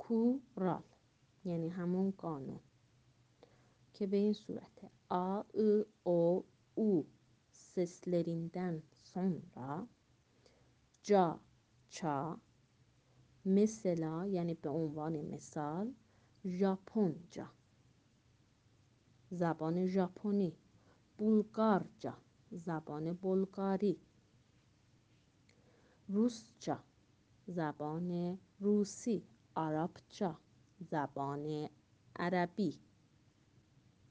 کورال یعنی همون قانون که به این صورته: A, I, O, U seslerinden sonra ca, ça mesela یعنی به عنوان مثال ژاپنجا زبان ژاپنی، بولگارجا زبان بلغاری، روسچا زبان روسی، عربچا زبان عربی،